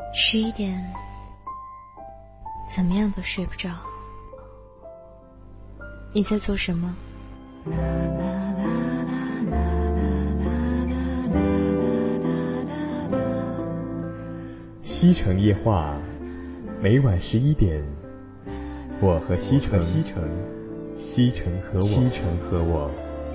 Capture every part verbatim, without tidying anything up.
十一点，怎么样都睡不着。你在做什么？ 西城夜话，每晚十一点，我和西城，西城，西城和我，西城和我。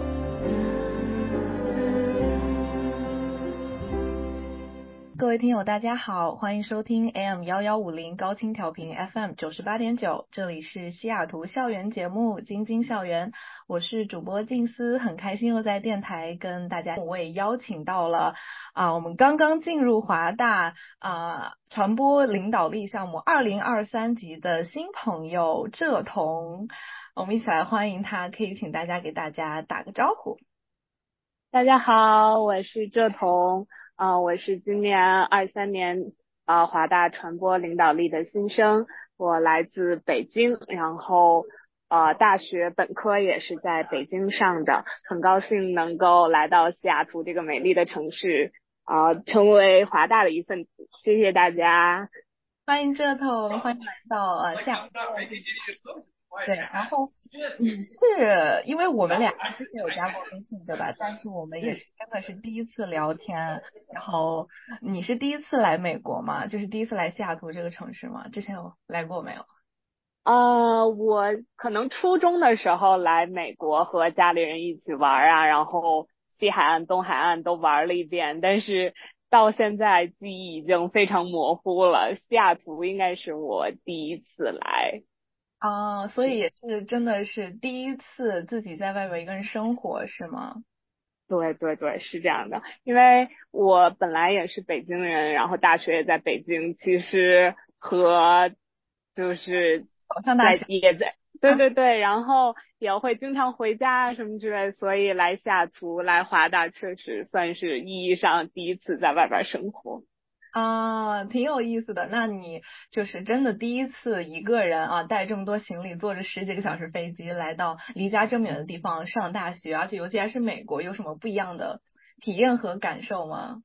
各位听友大家好，欢迎收听 A M 一一五零 高清调频 F M 九十八点九，这里是西雅图校园节目晶晶校园，我是主播静思，很开心又在电台跟大家，我也邀请到了啊、呃，我们刚刚进入华大啊、呃、传播领导力项目二零二三级的新朋友浙彤，我们一起来欢迎他，可以请大家给大家打个招呼。 大家好，我是浙彤。啊、呃，我是今年二三年啊华大传播领导力的新生，我来自北京，然后呃大学本科也是在北京上的，很高兴能够来到西雅图这个美丽的城市，啊、呃，成为华大的一份子，谢谢大家。 欢迎浙彤，欢迎来到呃西雅图。对，然后你是因为我们俩之前有加过微信对吧？但是我们也是真的是第一次聊天。然后你是第一次来美国吗？就是第一次来西雅图这个城市吗？之前有来过没有？ 呃，我可能初中的时候来美国和家里人一起玩啊，然后西海岸、东海岸都玩了一遍，但是到现在记忆已经非常模糊了。西雅图应该是我第一次来。 啊，所以也是真的是第一次自己在外边一个人生活是吗？ 对对对，是这样的，因为我本来也是北京人，然后大学也在北京，其实和就是在考上大学也在，对啊。 对对，然后也会经常回家啊什么之类，所以来西雅图来华大确实算是意义上第一次在外边生活。 啊，挺有意思的。那你就是真的第一次一个人啊，带这么多行李，坐着十几个小时飞机来到离家这么远的地方上大学，而且尤其还是美国，有什么不一样的体验和感受吗？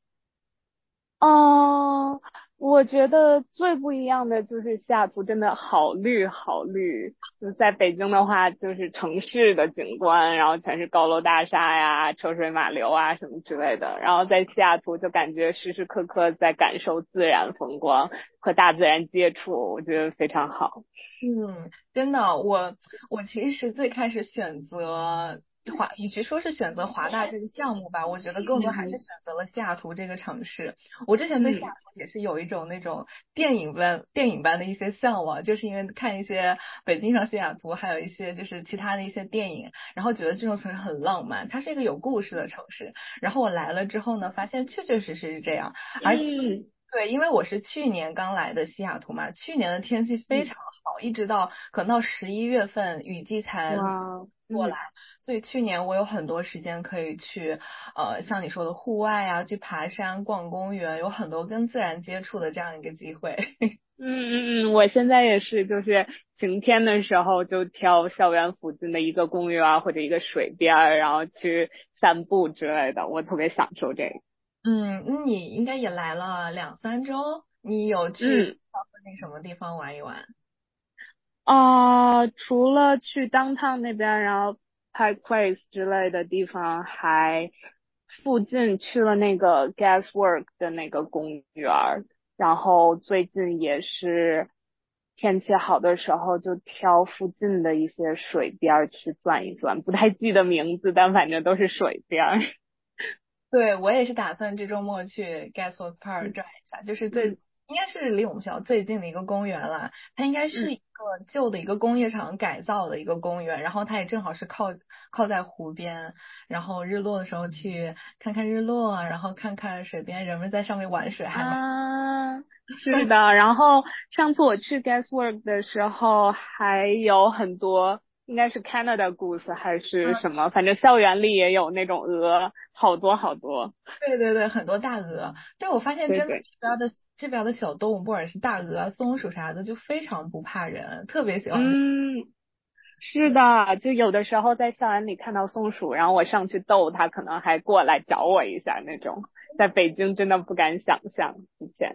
哦，我觉得最不一样的就是西雅图真的好绿好绿，就在北京的话就是城市的景观，然后全是高楼大厦呀、车水马流啊什么之类的，然后在西雅图就感觉时时刻刻在感受自然风光，和大自然接触，我觉得非常好。 嗯，真的，我我其实最开始选择华，与其说是选择华大这个项目吧，我觉得更多还是嗯选择了西雅图这个城市。我之前对西雅嗯图也是有一种那种电影般电影般的一些向往，就是因为看一些北京上西雅图，还有一些就是其他的一些电影，然后觉得这种城市很浪漫，它是一个有故事的城市。然后我来了之后呢，发现确确实实是这样。而且嗯对，因为我是去年刚来的西雅图嘛，去年的天气非嗯， 常好，一直到可能到十一月份雨季才哇， 过来， 嗯。 所以去年我有很多时间可以去，呃，像你说的户外啊，去爬山、逛公园，有很多跟自然接触的这样一个机会。 嗯嗯嗯，我现在也是，就是晴天的时候就挑校园附近的一个公园啊，或者一个水边儿，然后去散步之类的，我特别享受这个。 嗯，那你应该也来了两三周，你有去嗯附近什么地方玩一玩？ 啊、除了去 downtown 那边，然后 Pike Place 之类的地方，还附近去了那个 Gaswork 的那个公园儿，然后最近也是天气好的时候，就挑附近的一些水边儿去转一转，不太记得名字，但反正都是水边儿。 对，我也是打算这周末去 Gaswork Park 嗯转一下，就是最嗯应该是离我们学校最近的一个公园了。它应该是嗯一个旧的一个工业厂改造的一个公园，然后它也正好是靠靠在湖边，然后日落的时候去看看日落，然后看看水边人们在上面玩水，还蛮啊，是的。然后上次我去 Gaswork 的时候，还有很多，应该是 Canada Goose 还是什么，反正校园里也有那种鹅，好多好多。 对对对，很多大鹅。对，我发现真的对对， 这边的这边的小动物，不管是大鹅啊、松鼠啥的，就非常不怕人，特别喜欢。 嗯，是的，就有的时候在校园里看到松鼠，然后我上去逗它，可能还过来找我一下那种，在北京真的不敢想象以前。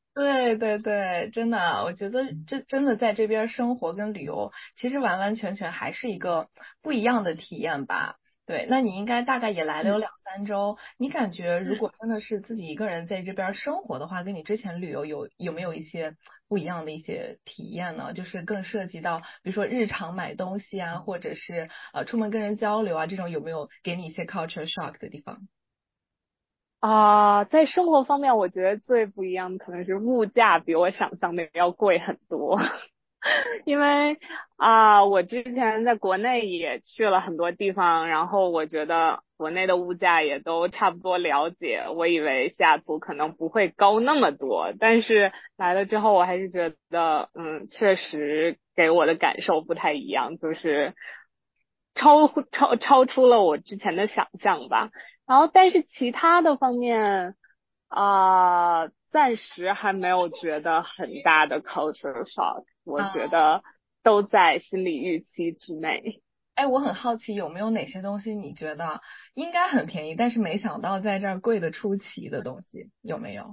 对对对，真的，我觉得这真的在这边生活跟旅游，其实完完全全还是一个不一样的体验吧。对，那你应该大概也来了有嗯两三周，你感觉如嗯。 果真的是自己一个人在这边生活的话，跟你之前旅游有有没有一些不一样的一些体验呢？就是更涉及到，比如说日常买东西啊，或者是呃出门跟人交流啊，这种有没有给你一些 culture shock 的地方？ 啊，在生活方面，我觉得最不一样的可能是物价比我想象的要贵很多。因为啊，我之前在国内也去了很多地方，然后我觉得国内的物价也都差不多了解。我以为西雅图可能不会高那么多，但是来了之后，我还是觉得，嗯，确实给我的感受不太一样，就是超超超出了我之前的想象吧。然后，但是其他的方面，啊、暂时还没有觉得很大的 culture shock，我觉得都在心理预期之内。 哎，我很好奇有没有哪些东西你觉得应该很便宜，但是没想到在这儿贵的出奇的东西，有没有？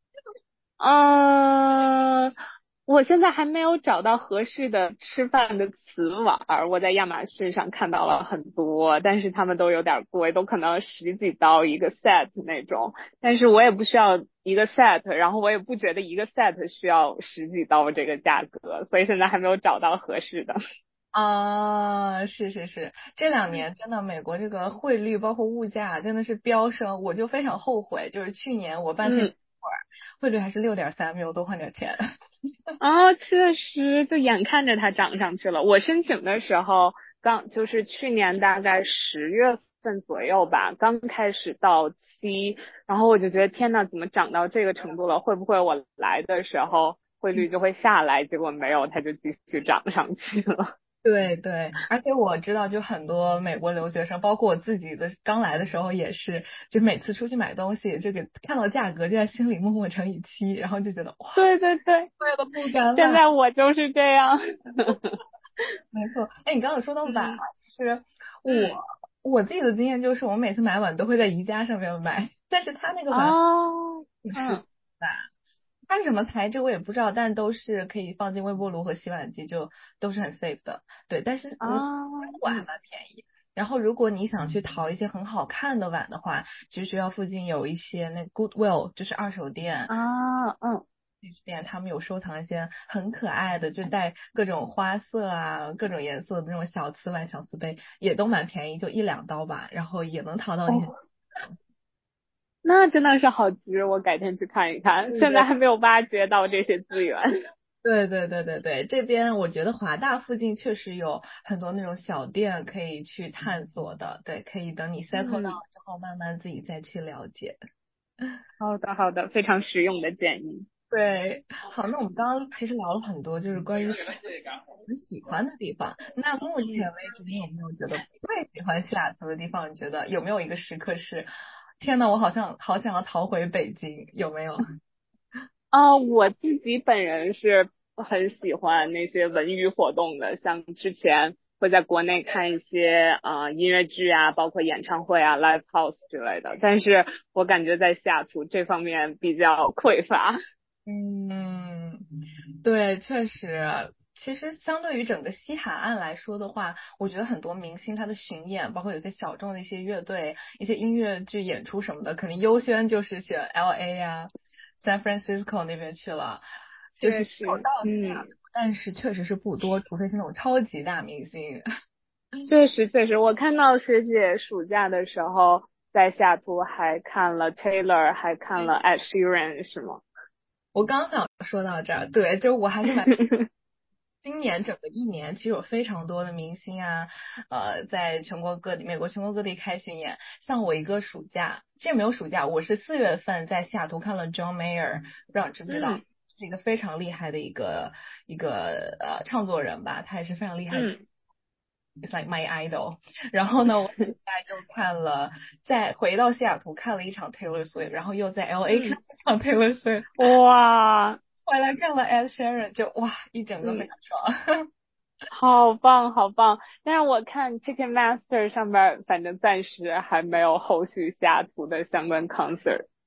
嗯，我现在还没有找到合适的吃饭的瓷碗儿。我在亚马逊上看到了很多，但是他们都有点贵，都可能十几刀一个 set 那种。但是我也不需要一个 set，然后我也不觉得一个 set 需要十几刀这个价格，所以现在还没有找到合适的。 啊，是是是，这两年真的美国这个汇率包括物价真的是飙升，我就非常后悔，就是去年我半天嗯。 会儿汇率还是六点三，没有多换点钱。 啊，确实，就眼看着它涨上去了。我申请的时候，刚就是去年大概十月份左右吧，刚开始到期，然后我就觉得天呐，怎么涨到这个程度了？会不会我来的时候汇率就会下来？结果没有，它就继续涨上去了。 对对，而且我知道，就很多美国留学生，包括我自己的，刚来的时候也是，就每次出去买东西，这个看到价格就在心里默默乘以七，然后就觉得哇， 对对对， 贵的不敢买。 现在我就是这样。 没错，哎，你刚刚有说到碗啊， 嗯其实我嗯我自己的经验就是，我每次买碗都会在宜家上面买，但是它那个碗啊挺实嗯的，它是什么材质我也不知道，但都是可以放进微波炉和洗碗机，就都是很 safe 的。对，但是嗯， 啊碗还嗯蛮便宜。然后如果你想去淘一些很好看的碗的话，其实学校附近有一些那 Goodwill，就是二手店。 啊嗯。 店他们有收藏一些很可爱的，就带各种花色啊、各种颜色的那种小瓷碗、小瓷杯，也都蛮便宜，就一两刀吧，然后也能淘到那些。 哦，那真的是好值，我改天去看一看。 对对现在还没有挖掘到这些资源。 对对对对对，这边我觉得华大附近确实有很多那种小店可以去探索的，对，可以等你 settle 到嗯， 之后，慢慢自己再去了解。 好的好的，非常实用的建议。 对，好，那我们刚刚其实聊了很多，就是关于我们喜欢的地方。那目前嗯。 为止，你有没有觉得不太喜欢西雅图的地方？你觉得有没有一个时刻是，天呐，我好像好想要逃回北京，有没有？ 啊，我自己本人是很喜欢那些文娱活动的，像之前会在国内看一些啊、呃音乐剧啊，包括演唱会啊、live house 之类的。但是我感觉在西雅图这方面比较匮乏。 嗯，对，确实，其实相对于整个西海岸来说的话，我觉得很多明星他的巡演，包括有些小众的一些乐队、一些音乐剧演出什么的，肯定优先就是选 L A 呀、San Francisco 那边去了。就是有确实， 到西雅嗯。 图，但是确实是不多，除非是那种超级大明星。 确实确实，我看到学姐暑假的时候在西雅图还看了 Taylor，还看了 Ed Sheeran，是吗？ 我刚想说到这儿，对，就我还是蛮今年整个一年，其实有非常多的明星啊，呃，在全国各地，美国全国各地开巡演。像我一个暑假，其实没有暑假，我是四月份在西雅图看了 John Mayer，不知道你知不知道， 嗯是一个非常厉害的一个一个呃创作人吧，他也是非常厉害的嗯 ，It's like my idol。然后呢，我暑假又看了，再回到西雅图看了一场 Taylor Swift，然后又在 L A 看了嗯， 一场 Taylor Swift， 哇， 回来看了 Ed Sheeran，就哇，一整个非嗯， 常爽。 好棒好棒！但是我看 Ticketmaster 上面，反正暂时还没有后续西雅图的相关 concert。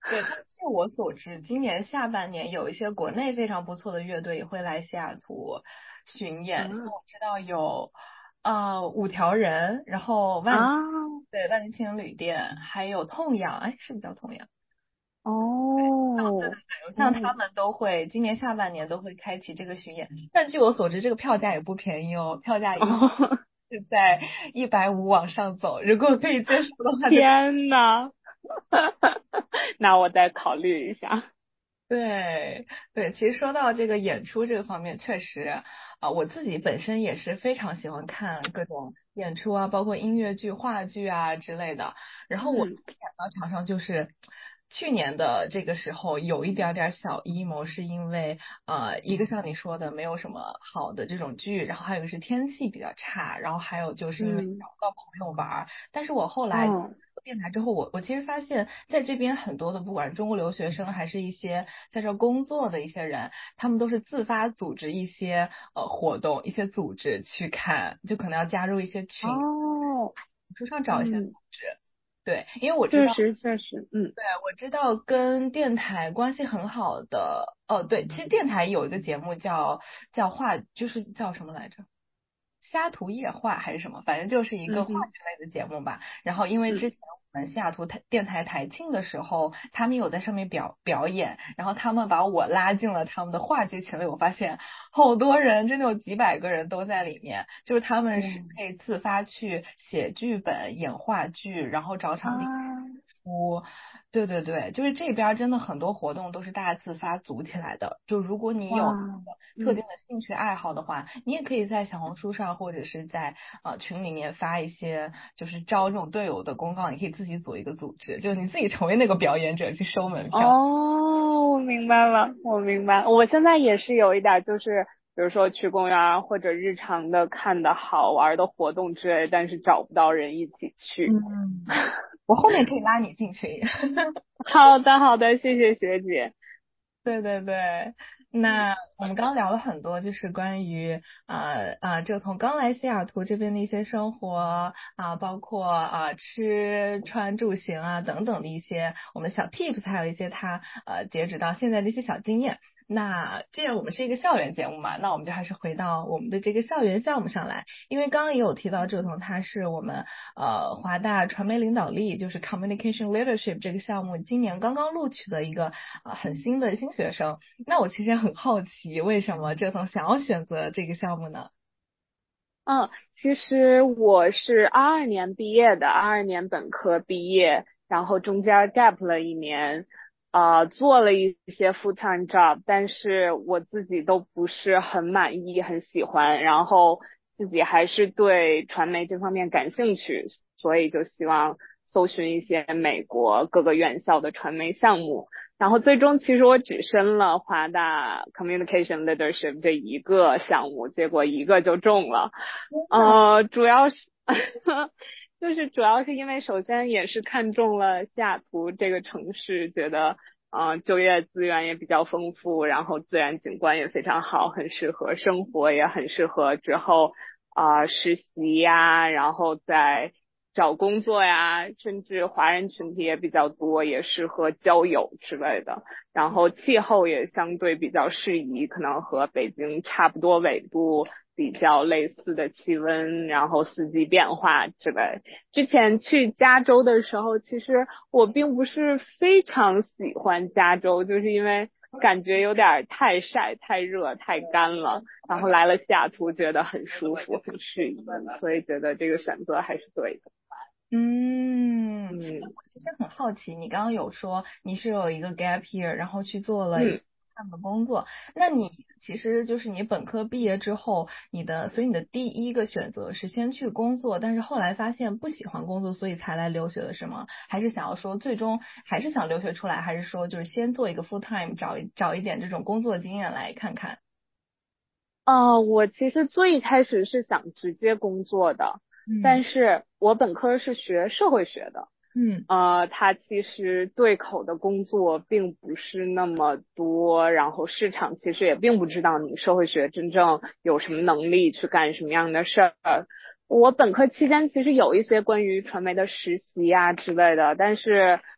对，但据我所知，今年下半年有一些国内非常不错的乐队也会来西雅图巡演。像嗯我知道有呃五条人，然后万啊对万年青年旅店，还有痛痒，哎，是不是叫痛痒？ 哦像他嗯们都会今年下半年都会开启这个巡演。但据我所知，这个票价也不便宜哦，票价一哦是在一百五往上走。如果可以接受的话就， 天呐，那我再考虑一下。 对对，其实说到这个演出这个方面，确实啊、我自己本身也是非常喜欢看各种演出啊，包括音乐剧、话剧啊之类的。然后我嗯自己演到场上就是去年的这个时候有一点点小 emo，是因为呃，一个像你说的没有什么好的这种剧，然后还有一个是天气比较差，然后还有就是因为嗯找不到朋友玩儿。但是我后来嗯电台之后，我我其实发现在这边很多的，不管是中国留学生还是一些在这儿工作的一些人，他们都是自发组织一些呃活动，一些组织去看，就可能要加入一些群， 哦书上找一些组嗯， 织。对，因为我知道， 确实确实，嗯对，我知道跟电台关系很好的，哦，对，其实电台有一个节目叫叫话，就是叫什么来着？虾图夜话还是什么，反正就是一个话嗯哼剧类的节目吧。然后因为嗯之前我们西雅图台电台台庆的时候，他们有在上面表表演，然后他们把我拉进了他们的话剧群里，我发现好多人，真的有几百个人都在里面，就是他们是嗯可以自发去写剧本、演话剧，然后找场地啊出。对对对，就是这边儿真的很多活动都是大家自发组起来的。就如果你有哇特定嗯的兴趣爱好的话，你也可以在小红书上或者是在呃群里面发一些就是招这种队友的公告，你可以自己组一个组织，就是你自己成为那个表演者去收门票。 哦，我明白了，我明白。我现在也是有一点儿，就是比如说去公园儿或者日常的看的好玩儿的活动之类，但是找不到人一起去。 嗯，我后面可以拉你进群。 好的，好的，谢谢学姐。 对对对， 嗯那我们刚刚聊了很多，就是关于呃啊，就从刚来西雅图这边的一些生活啊，包括啊吃穿住行啊等等的一些我们的小 tips，还有一些他呃截止到现在的一些小经验。那既然我们是一个校园节目嘛，那我们就还是回到我们的这个校园项目上来，因为刚刚也有提到，这从他是我们呃华大传媒领导力，就是 Communication Leadership 这个项目今年刚刚录取的一个呃很新的新学生。那我其实也很好奇，为什么这从想要选择这个项目呢？ 嗯，其实我是二二年毕业的，二二年本科毕业，然后中间 gap 了一年，呃，做了一些 full time job，但是我自己都不是很满意，很喜欢，然后自己还是对传媒这方面感兴趣，所以就希望搜寻一些美国各个院校的传媒项目。然后最终其实我只申了华大 Communication Leadership 这一个项目，结果一个就中了。呃，主要是就是主要是因为首先也是看中了西雅图这个城市，觉得呃就业资源也比较丰富，然后自然景观也非常好，很适合生活，也很适合之后啊、呃实习呀，然后在找工作呀，甚至华人群体也比较多，也适合交友之类的。然后气候也相对比较适宜，可能和北京差不多纬度，比较类似的气温，然后四季变化之类。之前去加州的时候，其实我并不是非常喜欢加州，就是因为感觉有点太晒、太热、太干了。然后来了西雅图，觉得很舒服、很适宜，所以觉得这个选择还是对的。 嗯， 嗯我其实很好奇，你刚刚有说你是有一个 gap year，然后去做了一嗯。 样的工作，那你其实就是你本科毕业之后，你的，所以你的第一个选择是先去工作，但是后来发现不喜欢工作，所以才来留学的是吗？还是想要说最终还是想留学出来，还是说就是先做一个 full time，找一找一点这种工作经验来看看？ 呃，我其实最开始是想直接工作的， 嗯但是我本科是学社会学的， 嗯呃，它其实对口的工作并不是那么多，然后市场其实也并不知道你社会学真正有什么能力去干什么样的事儿。我本科期间其实有一些关于传媒的实习呀之类的，但是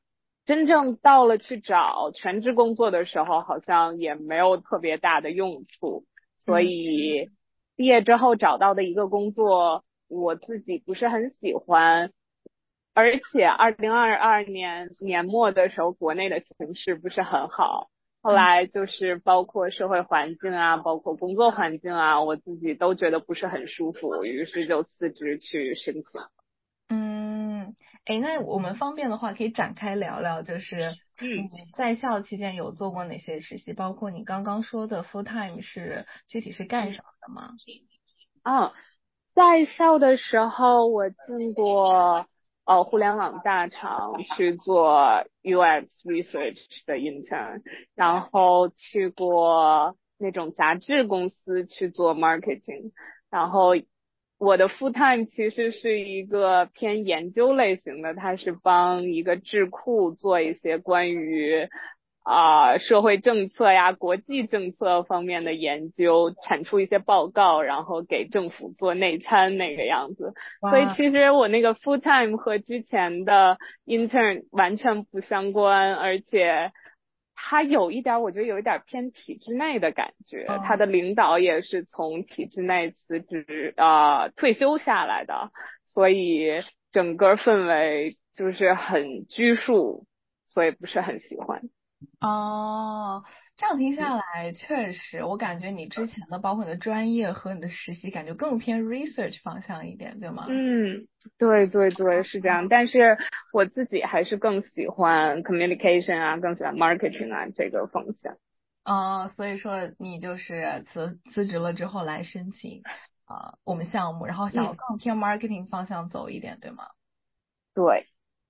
真正到了去找全职工作的时候，好像也没有特别大的用处。所以毕业之后找到的一个工作，我自己不是很喜欢。而且二零二二年年末的时候，国内的形势不是很好。后来就是包括社会环境啊，包括工作环境啊，我自己都觉得不是很舒服，于是就辞职去申请。 嗯，哎，那我们方便的话，可以展开聊聊，就是你在校期间有做过哪些实习，包括你刚刚说的 full time 是具体是干什么的吗？ 嗯，在校的时候，我进过呃互联网大厂去做 U X research 的 intern，然后去过那种杂志公司去做 marketing，然后我的 full time 其实是一个偏研究类型的，它是帮一个智库做一些关于啊、呃社会政策呀、国际政策方面的研究，产出一些报告，然后给政府做内参那个样子。所以哇， 其实我那个 full time 和之前的 intern 完全不相关，而且他有一点，我觉得有一点偏体制内的感觉。他嗯。 的领导也是从体制内辞职啊、呃、退休下来的，所以整个氛围就是很拘束，所以不是很喜欢。 哦，这样听下来，确实，我感觉你之前的，包括你的专业和你的实习，感觉更偏 research 方向一点，对吗？ 嗯，对对对，是这样。但是我自己还是更喜欢 communication 啊，更喜欢 marketing 啊这个方向。 啊、所以说你就是辞辞职了之后来申请啊、我们项目，然后想要嗯， 更偏 marketing 方向走一点，对吗？ 对，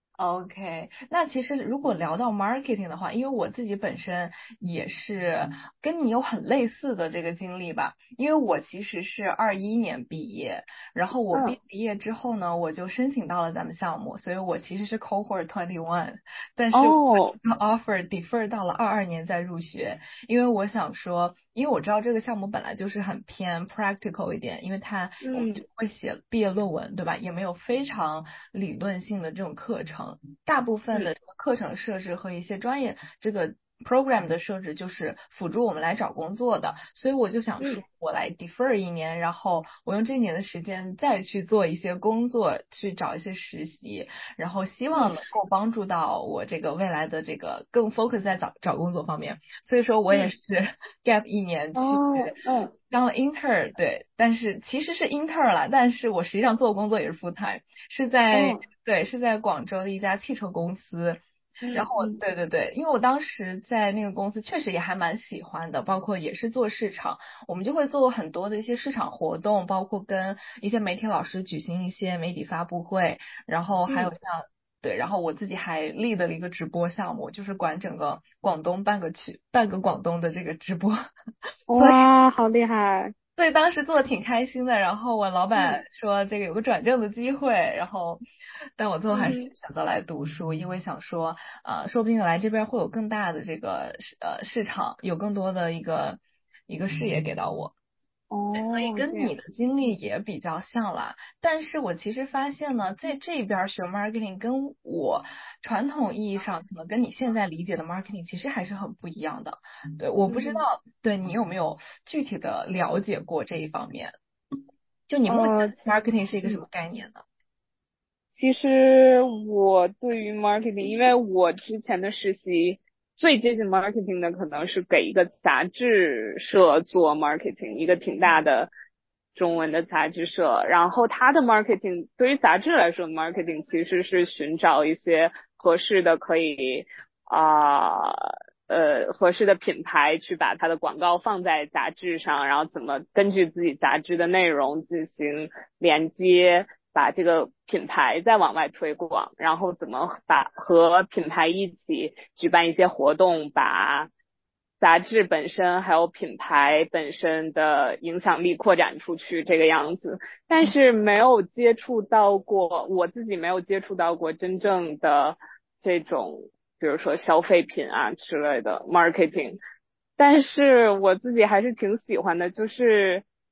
OK，那其实如果聊到 marketing 的话，因为我自己本身也是跟你有很类似的这个经历吧，因为我其实是二一年毕业，然后我毕嗯， 业之后呢，我就申请到了咱们项目，所以我其实是 cohort twenty one，但是我哦， 这个 offer defer 到了二二年再入学，因为我想说，因为我知道这个项目本来就是很偏 practical 一点，因为它我们嗯就会写毕业论文，对吧？也没有非常理论性的这种课程，大部分嗯的这个课程设置和一些专业这个 program 的设置就是辅助我们来找工作的，所以我就想说， 嗯我来 defer 一年，然后我用这一年的时间再去做一些工作，去找一些实习，然后希望嗯能够帮助到我这个未来的这个更 focus 在找找工作方面。所以说我也嗯， 是 gap 一年去哦，嗯当了 intern，对，但是其实是 intern 了，但是我实际上做的工作也是 full time，是在哦， 对是在广州的一家汽车公司。然后我嗯嗯对对对，因为我当时在那个公司确实也还蛮喜欢的，包括也是做市场，我们就会做很多的一些市场活动，包括跟一些媒体老师举行一些媒体发布会，然后还有嗯， 像对，然后我自己还立了一个直播项目，就是管整个广东半个区半个广东的这个直播，所以哇，好厉害。 所以当时做的挺开心的。然后我老板嗯说这个有个转正的机会，然后但我最后还是嗯哼， 选择来读书，因为想说呃，说不定来这边会有更大的这个市呃市场，有更多的一个一个视野给到我。所以哦，这样， 跟你的经历也比较像啦，但是我其实发现呢，在这边儿学 marketing 跟我传统意义上可能跟你现在理解的 marketing 其实还是很不一样的。对，我不知道嗯哼， 对你有没有具体的了解过这一方面？就你目前呃， marketing 是一个什嗯。 么概念呢？ 其实我对于 marketing，因为我之前的实习最接近 marketing 的可能是给一个杂志社做 marketing，一个挺大的中文的杂志社。然后它的 marketing 对于杂志来说，marketing 其实是寻找一些合适的可以啊呃合适的品牌去把它的广告放在杂志上，然后怎么根据自己杂志的内容进行连接。把这个品牌再往外推广，然后怎么把和品牌一起举办一些活动，把杂志本身还有品牌本身的影响力扩展出去这个样子。但是没有接触到过，我自己没有接触到过真正的这种，比如说消费品啊之类的 marketing。但是我自己还是挺喜欢的，就是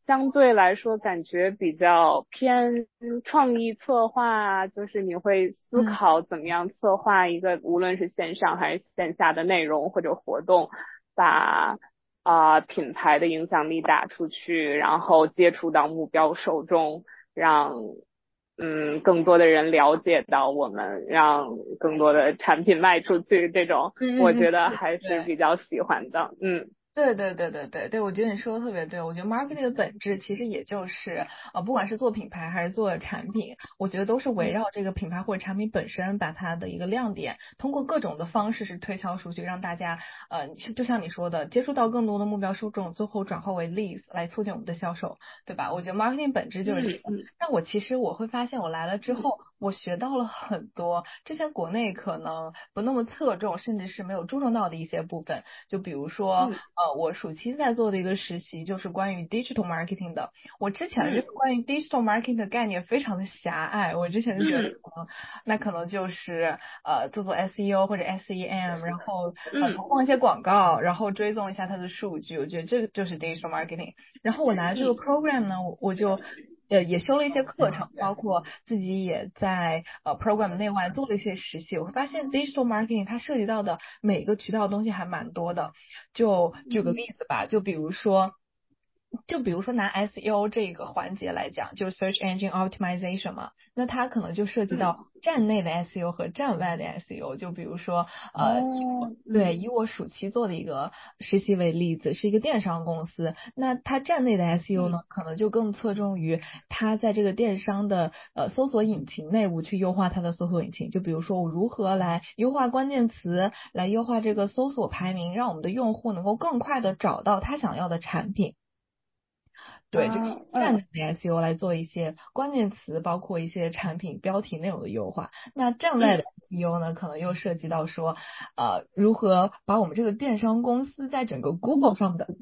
相对来说感觉比较偏创意策划啊，就是你会思嗯考怎么样策划一个无论是线上还是线下的内容或者活动，把啊、呃品牌的影响力打出去，然后接触到目标受众，让嗯更多的人了解到我们，让更多的产品卖出去，这种我嗯嗯嗯， 觉得还是对。 比较喜欢的。嗯对对对对对对，我觉得你说的特别对。我觉得 marketing 的本质其实也就是呃，不管是做品牌还是做产品，我觉得都是围绕这个品牌或者产品本身，把它的一个亮点，通过各种的方式是推销出去，让大家呃，是就像你说的，接触到更多的目标受众，最后转化为 leads 来促进我们的销售，对吧？我觉得 marketing 本质就是这个。 嗯嗯但我其实我会发现，我来了之后，我学到了很多之前国内可能不那么侧重，甚至是没有注重到的一些部分。就比如说， 嗯呃，我暑期在做的一个实习就是关于 digital marketing 的。我之前这嗯个关于 digital marketing 的概念非常的狭隘，我之前就觉得嗯可能那可能就是呃做做 S E O 或者 S E M，然后呃嗯投放一些广告，然后追踪一下它的数据。我觉得这个就是 digital marketing。然后我来这个 program 呢，我我就呃也修了一些课程，包括自己也在呃 program 内外做了一些实习。我会发现 digital marketing 它涉及到的每个渠道的东西还蛮多的。就举个例子吧，就比如说。就比如说拿 S E O 这个环节来讲，就是 search engine optimization 嘛，那它可能就涉及到嗯站内的 S E O 和站外的 S E O。就比如说，呃，以我哦对， 嗯以我暑期做的一个实习为例子，是一个电商公司。那它站内的 S E O 呢， 嗯可能就更侧重于它在这个电商的呃搜索引擎内部去优化它的搜索引擎。就比如说，我如何来优化关键词，来优化这个搜索排名，让我们的用户能够更快的找到他想要的产品。对，这个啊嗯站内的 S E O 来做一些关键词，包括一些产品标题内容的优化。那站外的嗯 S E O 呢，可能又涉及到说，呃，如何把我们这个电商公司在整个 Google 上的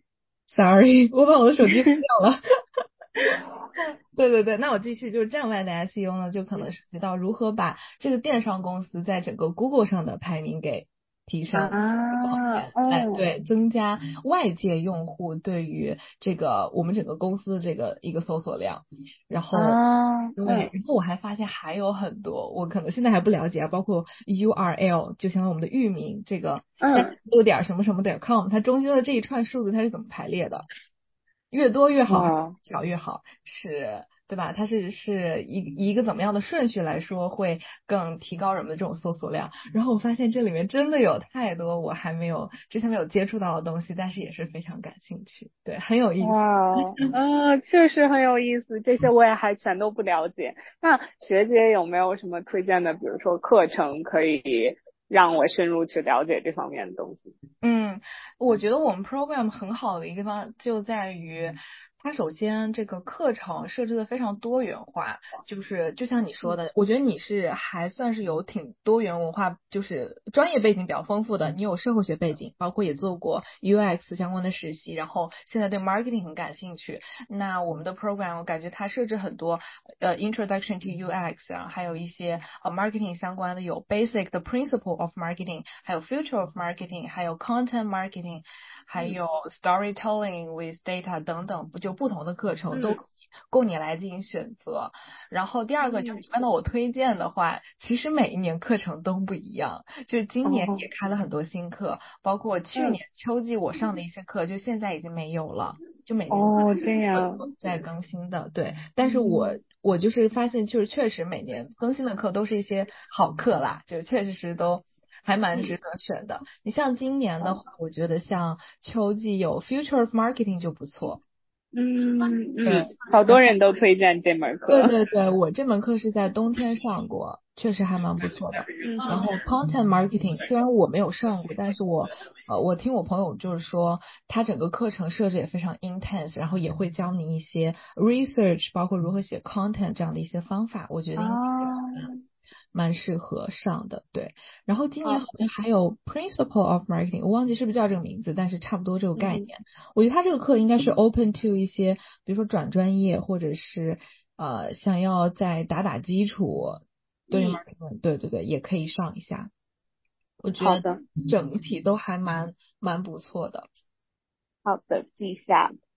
，sorry，我把我的手机关掉了。对对对，那我继续，就是站外的 S E O 呢，就可能涉及到如何把这个电商公司在整个 Google 上的排名给提升。 啊来哦对增加外界用户对于这个我们整个公司的这个一个搜索量。然后啊对， 嗯然后我还发现还有很多我可能现在还不了解啊，包括 U R L，就相当于我们的域名这个嗯六点什么什么点 com，它中间的这一串数字它是怎么排列的？越多越好， 哇少越好，是，对吧？它是是一一个怎么样的顺序来说会更提高人们的这种搜索量？然后我发现这里面真的有太多我还没有之前没有接触到的东西，但是也是非常感兴趣，对，很有意思。 哇啊确实很有意思，这些我也还全都不了解。那学姐有没有什么推荐的，比如说课程可以让我深入去了解这方面的东西？ 嗯，我觉得我们 program 很好的一个地方就在于，它首先这个课程设置的非常多元化，就是就像你说嗯的，我觉得你是还算是有挺多元文化，就是专业背景比较丰富的，你有社会学背景，包括也做过 U X 相关的实习，然后现在对 marketing 很感兴趣。那我们的 program 我感觉它设置很多呃 introduction to U X 啊，还有一些呃 marketing 相关的有 basic 的 principle of marketing，还有 future of marketing，还有 content marketing，还嗯有 storytelling with data 等等，不就不同的课程都嗯可以供你来进行选择。然后第二个就是嗯一般的我推荐的话，其实每一年课程都不一样，就是今年哦也开了很多新课，包括去嗯年秋季我上的一些课，就现在已经没有了。就每年课哦程这样都都在更新的，对。但是我我就是发现，就是确实每年更新的课都是一些好课啦，就确实是都还蛮值嗯得选的。你像今年的话，我觉得像秋季有 Future of Marketing 就不错， 嗯对。 嗯，好多人都推荐这门课。 对对对，我这门课是在冬天上过，确实还蛮不错的。然后 content marketing 虽然我没有上过，但是我呃我听我朋友就是说，他整个课程设置也非常 intense，然后也会教你一些 research，包括如何写 content 这样的一些方法，我觉得应该是啊蛮适合上的。对，然后今年好好像还有 principle of marketing，我忘记是不是叫这个名字，但是差不多这个概念。 嗯我觉得他这个课应该是 open to 一些，比如说转专业，或者是呃想要再打打基础，对于嗯 marketing，对对对，也可以上一下。我觉得好的整体都还蛮蛮不错的。 好的记下。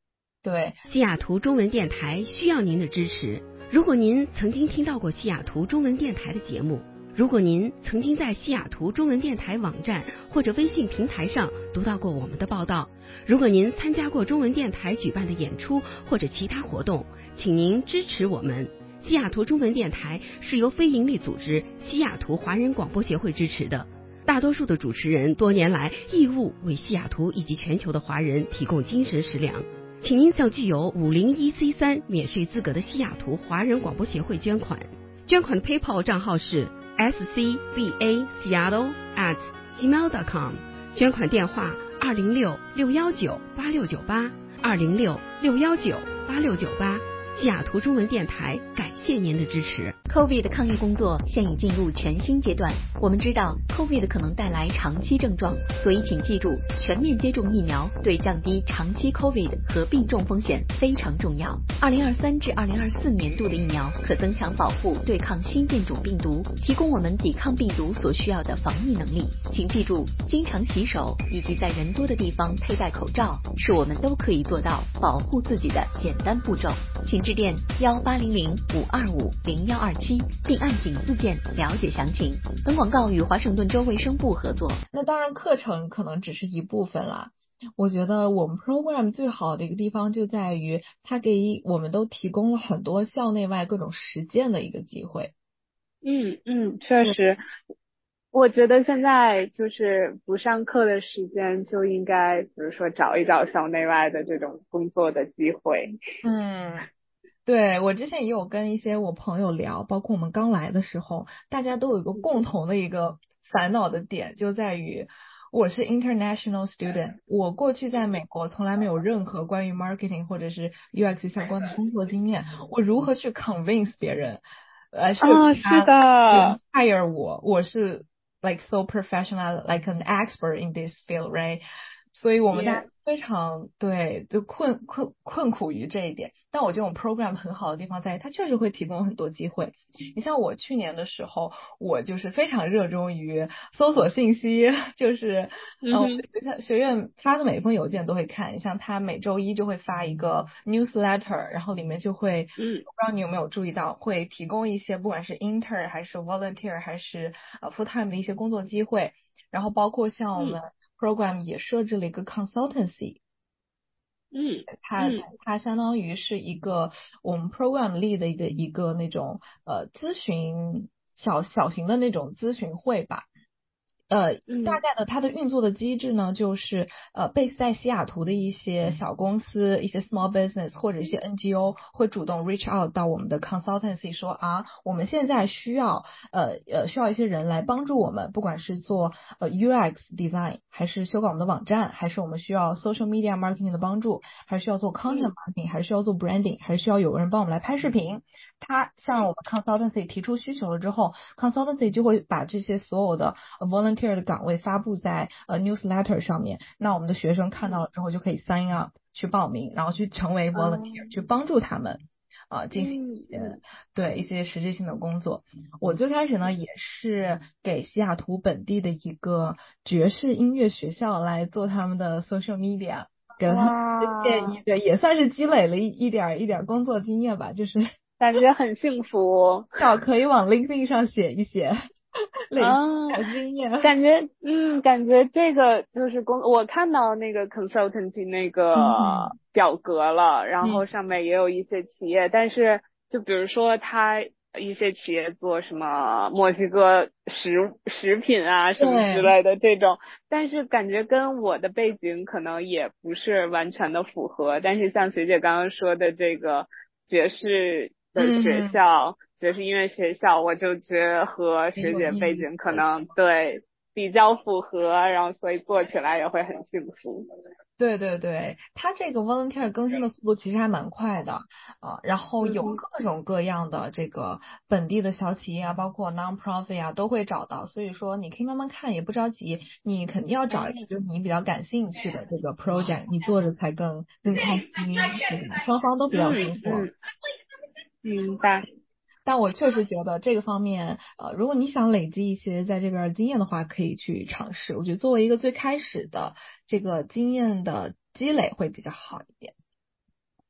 对， 西雅图中文电台需要您的支持。如果您曾经听到过西雅图中文电台的节目，如果您曾经在西雅图中文电台网站或者微信平台上读到过我们的报道，如果您参加过中文电台举办的演出或者其他活动，请您支持我们。西雅图中文电台是由非营利组织西雅图华人广播协会支持的，大多数的主持人多年来义务为西雅图以及全球的华人提供精神食粮。请您向具有五零一 C 三免税资格的西雅图华人广播协会捐款，捐款的 PayPal 账号是 s c b a seattle at gmail dot com， 捐款电话二零六六幺九八六九八二零六六幺九八六九八。西雅图中文电台感谢您的支持。 COVID 的抗疫工作现已进入全新阶段，我们知道 COVID 可能带来长期症状，所以请记住，全面接种疫苗对降低长期 COVID 和病重风险非常重要。二零二三至二零二四年度的疫苗可增强保护，对抗新变种病毒，提供我们抵抗病毒所需要的防疫能力。请记住，经常洗手以及在人多的地方佩戴口罩，是我们都可以做到保护自己的简单步骤。请致电幺八零零五二五零幺二七，并按井字键了解详情。本广告与华盛顿州卫生部合作。 那当然，课程可能只是一部分啦。我觉得我们 program 最好的一个地方就在于，它给我们都提供了很多校内外各种实践的一个机会。 嗯嗯，确实。我觉得现在就是不上课的时间就应该，比如说找一找校内外的这种工作的机会。 嗯，对，我之前也有跟一些我朋友聊，包括我们刚来的时候，大家都有一个共同的一个烦恼的点，就在于我是 international student， 我过去在美国从来没有任何关于 marketing 或者是 U X 相关的工作经验，我如何去 convince 别人来说啊， 服他是的 hire 我，我是 like so professional, like an expert in this field, right？ 所以我们大家非常对，就困困困苦于这一点。但我觉得我们 program 很好的地方在于，它确实会提供很多机会。你像我去年的时候，我就是非常热衷于搜索信息，就是嗯、呃，学校学院发的每封邮件都会看。像他每周一就会发一个 newsletter， 然后里面就会，嗯，我不知道你有没有注意到，会提供一些不管是 intern 还是 volunteer 还是呃 full time 的一些工作机会。然后包括像我们 program 也设置了一个 consultancy， 嗯， 它它相当于是一个我们 program lead 的一个一个那种呃咨询小小型的那种咨询会吧。呃，大概的它的运作的机制呢，就是呃，base 在西雅图的一些小公司、一些 small business 或者一些 N G O 会主动 reach out 到我们的 consultancy 说啊，我们现在需要呃呃需要一些人来帮助我们，不管是做呃 U X design， 还是修改我们的网站，还是我们需要 social media marketing 的帮助，还是需要做 content marketing， 还是需要做 branding， 还是需要有个人帮我们来拍视频。他向我们 consultancy 提出需求了之后 ，consultancy 就会把这些所有的 volunteer 的岗位发布在呃 newsletter 上面。那我们的学生看到了之后就可以 sign up 去报名，然后去成为 volunteer，、嗯、去帮助他们啊、呃、进行一些、嗯、对一些实质性的工作。我最开始呢也是给西雅图本地的一个爵士音乐学校来做他们的 social media， 给了他们建议，对，也算是积累了一一点一点工作经验吧，就是。 感觉很幸福， 少可以往 LinkedIn 上写一写，累积点经验。 感觉，嗯，感觉这个就是工，我看到那个 consultancy 那个表格了，嗯、然后上面也有一些企业，嗯、但是就比如说他一些企业做什么墨西哥食食品啊什么之类的这种，但是感觉跟我的背景可能也不是完全的符合，但是像学姐刚刚说的这个爵士的学校、嗯、爵士音乐学校，我就觉得和学姐背景可能对比较符合，然后所以做起来也会很幸福。 对对对，它这个 volunteer 更新的速度其实还蛮快的啊，然后有各种各样的这个本地的小企业啊，包括 non-profit 啊都会找到，所以说你可以慢慢看，也不着急，你肯定要找一个就是你比较感兴趣的这个 project， 你做着才更更开心，对吧？双方都比较收获。 嗯嗯明白。 但我确实觉得这个方面，呃，如果你想累积一些在这边经验的话，可以去尝试。我觉得作为一个最开始的这个经验的积累会比较好一点。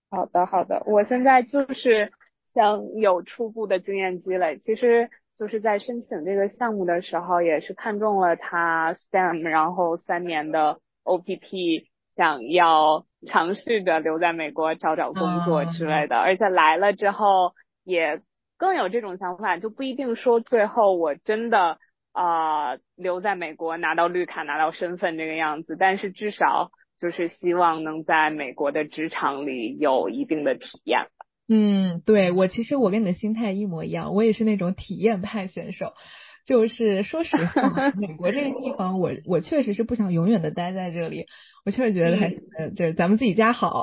好的，好的，我现在就是想有初步的经验积累，其实就是在申请这个项目的时候，也是看中了它 S T E M，然后三年的 O P T，想要尝试着留在美国找找工作之类嗯， 的，而且来了之后也更有这种想法，就不一定说最后我真的啊、呃留在美国拿到绿卡拿到身份这个样子，但是至少就是希望能在美国的职场里有一定的体验。 嗯，对，我其实我跟你的心态一模一样，我也是那种体验派选手。就是说实话，美国这个地方我，我确实是不想永远的待在这里，我确实觉得还是嗯， 就是咱们自己家好。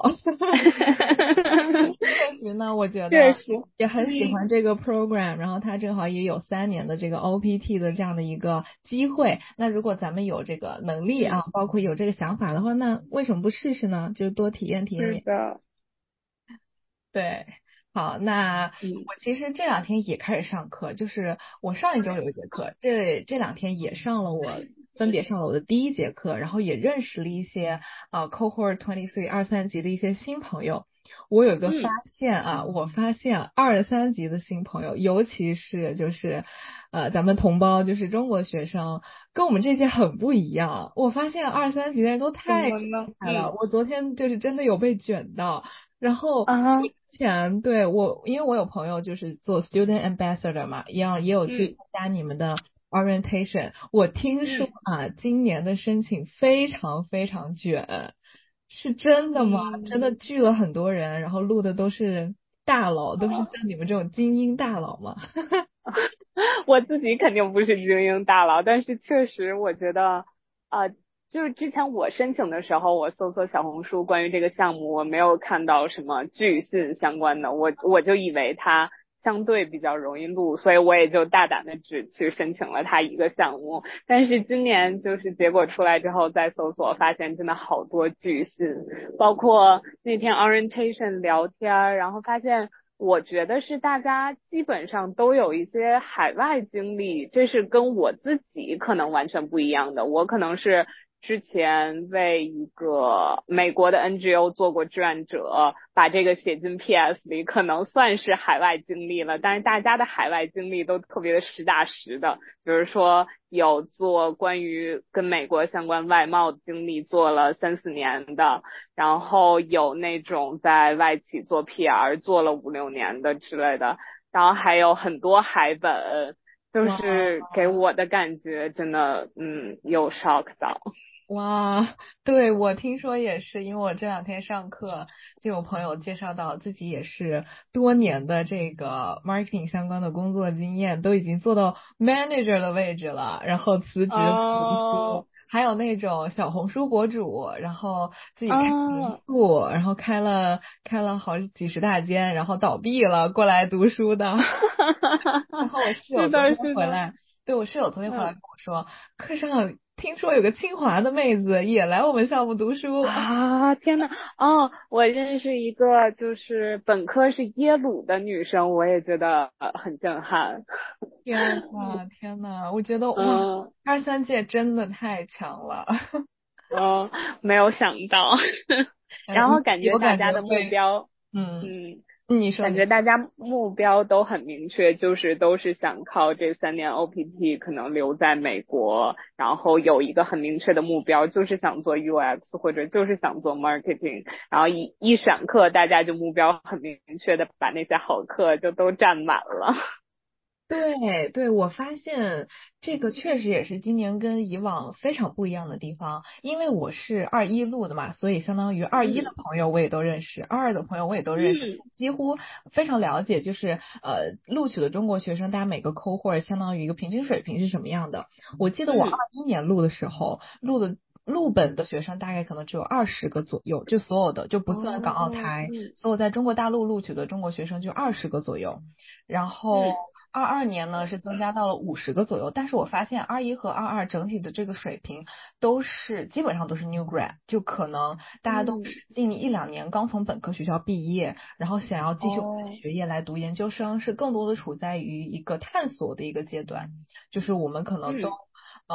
确实呢，我觉得确实， 也很喜嗯欢这个 program，然后它正好也有三年的这个 O P T 的这样的一个机会。那如果咱们有这个能力啊， 嗯， 包括有这个想法的话，那为什么不试试呢？就多体验体验也。 是的， 对，好，那嗯我其实这两天也开始上课，就是我上一周有一节课，这这两天也上了我。分别上了我的第一节课，然后也认识了一些啊、cohort twenty three 二三级的一些新朋友。我有一个发嗯现啊，我发现二三级的新朋友，尤其是就是呃咱们同胞就是中国学生，跟我们这些很不一样。我发现二三级的人都怎太厉么呢？ 害了， 嗯我昨天就是真的有被卷到。然后啊， 之前对我，因为我有朋友就是做 student ambassador 嘛，一样也有去嗯参加你们的 orientation。我听说嗯啊，今年的申请非常非常卷，是真的吗？真嗯。 的聚了很多人，然后录的都是大佬，都是像你们这种精英大佬吗？ 我自己肯定不是精英大佬，但是确实我觉得，啊、就是之前我申请的时候，我搜索小红书关于这个项目，我没有看到什么巨信相关的，我我就以为它相对比较容易录，所以我也就大胆的只去申请了它一个项目。但是今年就是结果出来之后再搜索，发现真的好多巨信，包括那天 orientation 聊天，然后发现。我觉得是大家基本上都有一些海外经历，这是跟我自己可能完全不一样的。我可能是之前为一个美国的 N G O 做过志愿者，把这个写进 P S 里，可能算是海外经历了。但是大家的海外经历都特别的实打实的，比如说有做关于跟美国相关外贸的经历，做了三四年的。然后有那种在外企做 P R 做了五六年的之类的，然后还有很多海本，就哇， 是给我的感觉真的，嗯，有 shock 到。 哇，对，我听说也是，因为我这两天上课就有朋友介绍到自己也是多年的这个 marketing 相关的工作经验，都已经做到 manager 的位置了，然后辞职读哦书，还有那种小红书博主，然后自己开民哦， 宿，然后开了开了好几十大间，然后倒闭了，过来读书的。然后我室友昨天是的，是的， 回来，对我室友昨天回来嗯。 跟我说，课上听说有个清华的妹子也来我们项目读书。 啊，天呐，哦，我认识一个就是本科是耶鲁的女生，我也觉得呃很震撼。 天呐，天呐，我觉得哇， 嗯二三届真的太强了。 嗯，没有想到。 嗯， 然后你感觉有感大家的目觉会， 标， 嗯， 嗯， 你说你说。 感觉大家目标都很明确，就是都是想靠这三年 O P T 可能留在美国，然后有一个很明确的目标，就是想做 U X 或者就是想做 marketing，然后一一选课，大家就目标很明确的把那些好课就都占满了。 对对，我发现这个确实也是今年跟以往非常不一样的地方。因为我是二一录的嘛，所以相当于二一的嗯朋友我也都认识，二二的朋友我也都认识， 嗯几乎非常了解，就是呃录取的中国学生，大家每个 cohort 相当于一个平均水平是什么样的。我记得我二嗯一年录的时候，录的录本的学生大概可能只有二十个左右，就所有的就不算港澳哦台， 嗯所有在中国大陆录取的中国学生就二十个左右。然后嗯二二年呢是增加到了五十个左右，但是我发现二一和二二整体的这个水平都是基本上都是 new grad，就可能大家都嗯是近一两年刚从本科学校毕业，然后想要继续我们的哦学业来读研究生，是更多的处在于一个探索的一个阶段，就是我们可能都。 嗯呃，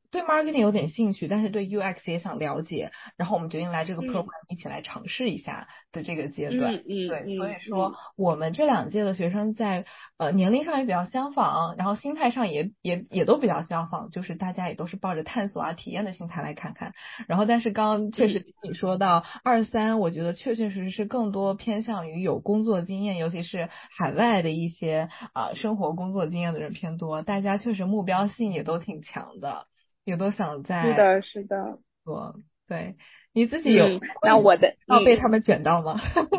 对 marketing 有点兴趣，但是对 U X 也想了解，然后我们决定来这个 program 嗯一起来尝试一下的这个阶段。 嗯嗯对，所以嗯说嗯我们这两届的学生在呃年龄上也比较相仿，然后心态上也也也都比较相仿，就是大家也都是抱着探索啊体验的心态来看看。然后但是刚刚确实嗯听你说到二三，我觉得确确实实是更多偏向于有工作经验，尤其是海外的一些啊、呃生活工作经验的人偏多，大家确实目标性也都挺强的。也都想在是的，是的， 做。对，你自己有嗯，那我的嗯。 要被他们卷到吗？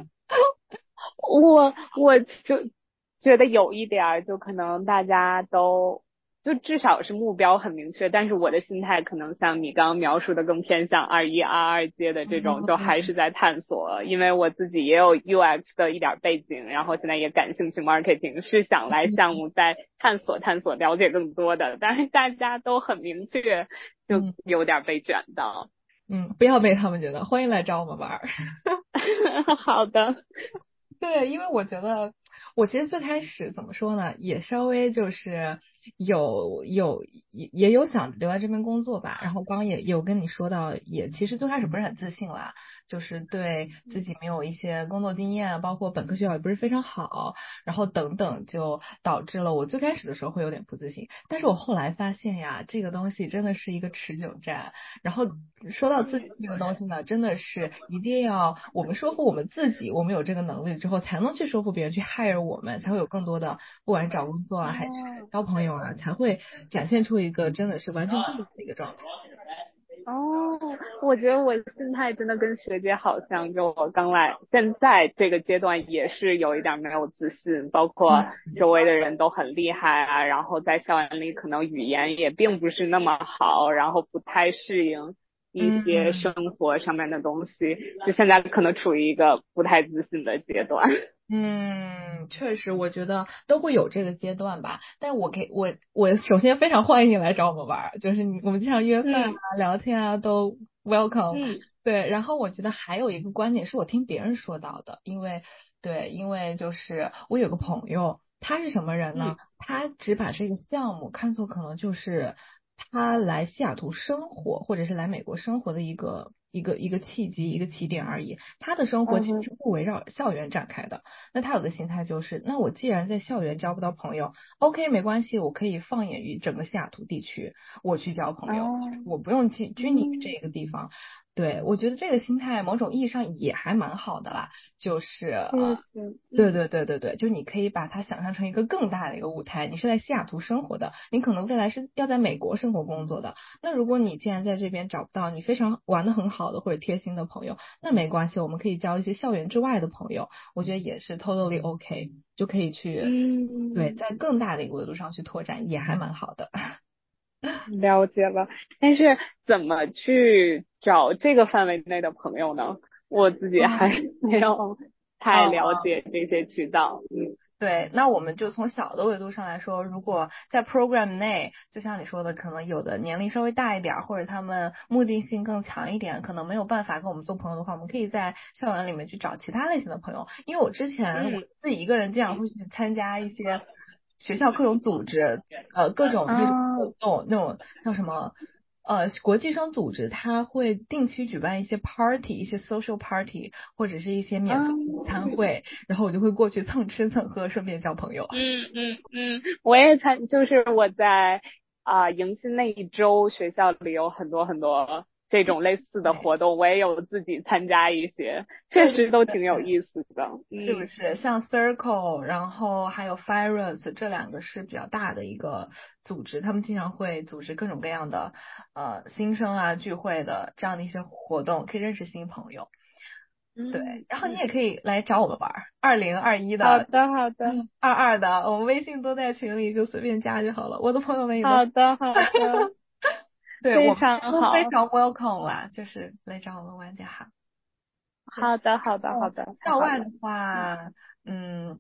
我我就觉得有一点儿，就可能大家都就至少是目标很明确，但是我的心态可能像你刚刚描述的更偏向二一、二二阶的这种，就还是在探索。因为我自己也有 U X 的一点背景，然后现在也感兴趣 marketing，是想来项目再探索探索，了解更多的。但是大家都很明确，就嗯有点被卷到。 嗯，不要被他们觉得，欢迎来找我们玩儿。 好的， 对，因为我觉得，我其实最开始怎么说呢，也稍微就是有有也也有想留在这边工作吧。然后刚刚也有跟你说到，也其实最开始不是很自信啦，就是对自己没有一些工作经验，包括本科学校也不是非常好，然后等等，就导致了我最开始的时候会有点不自信。但是我后来发现呀，这个东西真的是一个持久战。然后说到自信这个东西呢，真的是一定要我们说服我们自己，我们有这个能力之后，才能去说服别人去 hire 我们，才会有更多的，不管是找工作啊，还是哦。 交朋友啊，才会展现出一个真的是完全不一样的一个状态。 哦，我觉得我心态真的跟学姐好像，就我刚来，现在这个阶段也是有一点没有自信，包括周围的人都很厉害啊，然后在校园里可能语言也并不是那么好，然后不太适应一些嗯。 生活上面的东西，就现在可能处于一个不太自信的阶段。 嗯，确实，我觉得都会有这个阶段吧。但我给我我首先非常欢迎你来找我们玩儿，就是你我们经常约饭啊、 嗯聊天啊，都 welcome。 嗯对，然后我觉得还有一个观点是我听别人说到的，因为对，因为就是我有个朋友，他是什么人呢？ 嗯他只把这个项目看作可能就是他来西雅图生活，或者是来美国生活的一个一个一个契机、一个起点而已。他的生活其实嗯哼是不围绕校园展开的。那他有的心态就是，那我既然在校园交不到朋友，OK，没关系，我可以放眼于整个西雅图地区，我去交朋友， 哦我不用拘拘泥于嗯这个地方。对，我觉得这个心态某种意义上也还蛮好的啦，就是呃。 确实对嗯对对对对，就你可以把它想象成一个更大的一个舞台。你是在西雅图生活的，你可能未来是要在美国生活工作的。那如果你既然在这边找不到你非常玩的很好的或者贴心的朋友，那没关系，我们可以交一些校园之外的朋友，我觉得也是 totally OK，就可以去对嗯。 在更大的一个维度上去拓展，也还蛮好的。 了解了，但是怎么去找这个范围内的朋友呢？我自己还嗯， 没有太哦， 了解这些渠道。嗯对，那我们就从小的维度上来说，如果在 program 内，就像你说的，可能有的年龄稍微大一点儿，或者他们目的性更强一点，可能没有办法跟我们做朋友的话，我们可以在校园里面去找其他类型的朋友。因为我之前我嗯自己一个人经常会去参加一些学校各种组织，呃，各种那种啊活动，那种叫什么？呃，国际生组织它会定期举办一些 party，一些 social party，或者是一些免费午啊餐会，然后我就会过去蹭吃蹭喝，顺便交朋友。 嗯嗯嗯，我也参，就是我在啊、迎新那一周，学校里有很多很多这种类似的对活动，我也有自己参加一些，确对对实都挺有对， 意思的。 是不嗯是？像 Circle，然后还有 Firos 这两个是比较大的一个组织，他们经常会组织各种各样的呃新生啊聚会的这样的一些活动，可以认识新朋友。对，然后你嗯嗯， 也可以来找我们玩儿，二零二一的、 好的好的二二的，我们微信都在群里，就随便加就好了。我的朋友们也都， 好的好的， 对， 非我们其实常好。 都非常 welcome 啦，就是来找我们玩就好。对。 好的，好的，好哦， 的，太好了。 校外的话，嗯，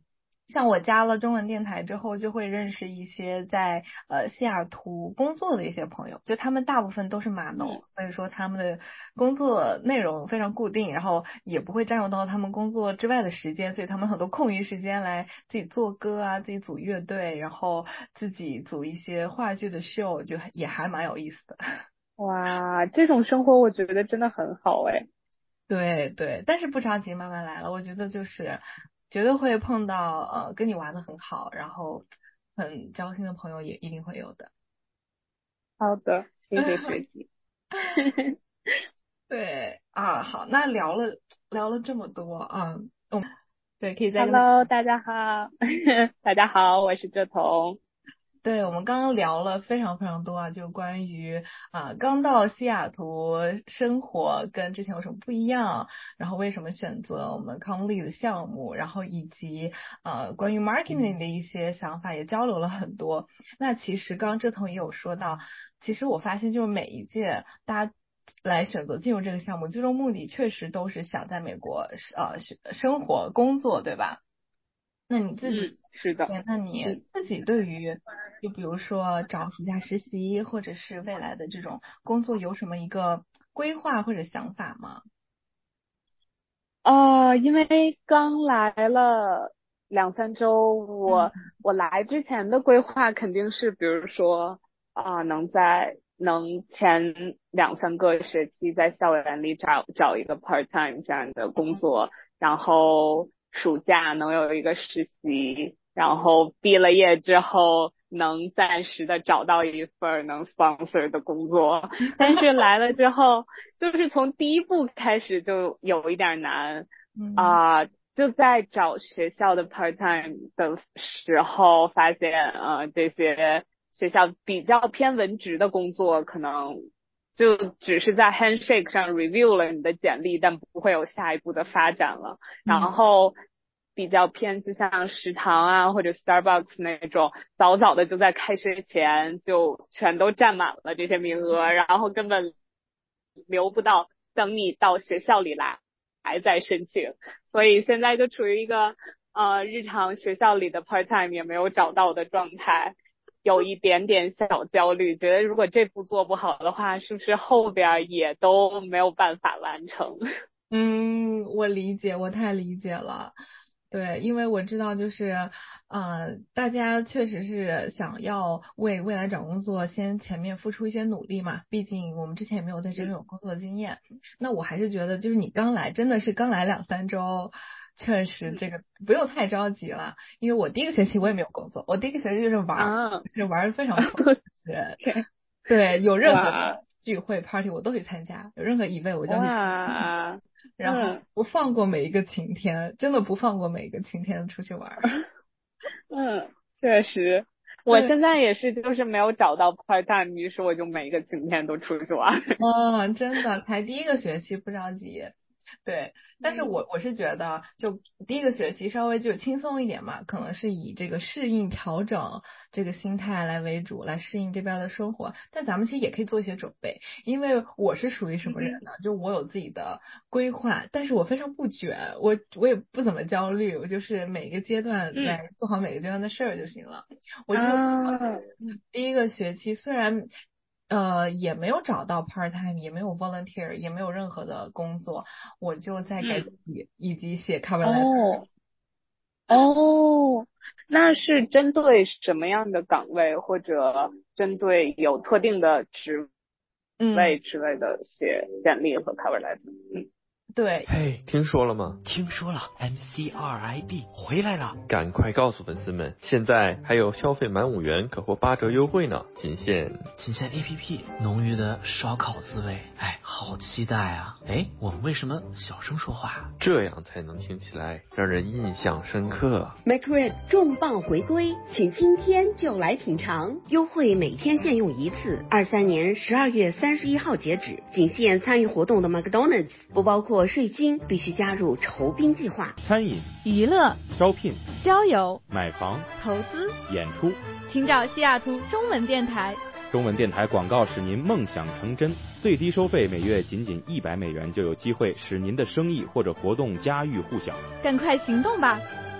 像我加了中文电台之后，就会认识一些在呃西雅图工作的一些朋友，就他们大部分都是码农， 嗯、 所以说他们的工作内容非常固定，然后也不会占用到他们工作之外的时间，所以他们很多空余时间来自己做歌啊，自己组乐队，然后自己组一些话剧的秀，就也还蛮有意思的。 哇，这种生活我觉得真的很好哎。 对对，但是不着急，慢慢来了。我觉得就是绝对会碰到呃跟你玩的很好，然后很交心的朋友也一定会有的。 好的，谢谢学习。 对啊，好，那聊了聊了这么多啊，嗯，对，可以再跟大 Hello，大家好，大家好，我是哲彤。 对，我们刚刚聊了非常非常多啊，就关于啊刚到西雅图生活跟之前有什么不一样，然后为什么选择我们康利的项目，然后以及呃关于 marketing 的一些想法也交流了很多。那其实刚刚哲彤也有说到，其实我发现就是每一届大家来选择进入这个项目，最终目的确实都是想在美国呃生活工作，对吧？那你自己， 嗯，是的。 对，那你自己对于，就比如说找暑假实习，或者是未来的这种工作，有什么一个规划或者想法吗？ 呃，因为刚来了两三周，我嗯我来之前的规划肯定是，比如说啊、能在能前两三个学期在校园里找找一个 part time 这样的工作，然后暑假能有一个实习，然后毕了业之后能暂时的找到一份能 sponsor 的工作。但是来了之后，就是从第一步开始就有一点难嗯啊、呃就在找学校的 part time 的时候，发现呃这些学校比较偏文职的工作，可能就只是在 handshake 上 review 了你的简历，但不会有下一步的发展了。然嗯后比较偏就像食堂啊或者 Starbucks 那种，早早的就在开学前就全都占满了这些名额，然后根本留不到等你到学校里来还在申请，所以现在就处于一个呃日常学校里的 part time 也没有找到的状态，有一点点小焦虑，觉得如果这步做不好的话，是不是后边也都没有办法完成？ 嗯，我理解，我太理解了。对，因为我知道，就是，呃，大家确实是想要为未来找工作先前面付出一些努力嘛，毕竟我们之前也没有在这边有工作经验。那我还是觉得，就是你刚来，真的是刚来两三周，确实这个不用太着急了。因为我第一个学期我也没有工作，我第一个学期就是玩儿， 啊就是玩的非常疯，是， ，OK， 对，有任何哇的聚会 party 我都去参加，有任何 event 我就要去参加。 哇， 然后嗯不放过每一个晴天，真的不放过每一个晴天出去玩儿。 嗯，确实。我对， 现在也是，就是没有找到 part time，于是我就每一个晴天都出去玩。 嗯，真的，才第一个学期不着急。对，但是嗯我我是觉得，就第一个学期稍微就轻松一点嘛，可能是以这个适应、调整这个心态来为主，来适应这边的生活。但咱们其实也可以做一些准备，因为我是属于什么人嗯呢？就我有自己的规划，但是我非常不卷，我我也不怎么焦虑，我就是每个阶段嗯来做好每个阶段的事儿就行了。我就啊第一个学期虽然。呃，也没有找到 part time，也没有 volunteer，也没有任何的工作，我就在改简嗯历以及写 cover letter。 哦哦，那是针对什么样的岗位，或者针对有特定的职嗯， 位之类的写简历和 cover letter？嗯对， 嘿，听说了吗？ 听说了 ，M C R I B 回来了。 赶快告诉粉丝们，现在还有消费满五元可获八折优惠呢，仅限仅限 A P P，浓郁的烧烤滋味，哎，好期待啊！哎，我们为什么小声说话？ 这样才能听起来让人印象深刻。 McRib 重磅回归，请今天就来品尝，优惠每天限用一次，二三年十二月三十一号截止，仅限参与活动的 McDonald's， 不包括税金，必须加入酬宾计划。 餐饮、 娱乐、 招聘、 交友、 买房、 投资， 演出， 请找西雅图中文电台。 中文电台广告使您梦想成真，最低收费每月仅仅一百美元，就有机会使您的生意或者活动家喻户晓。 赶快行动吧！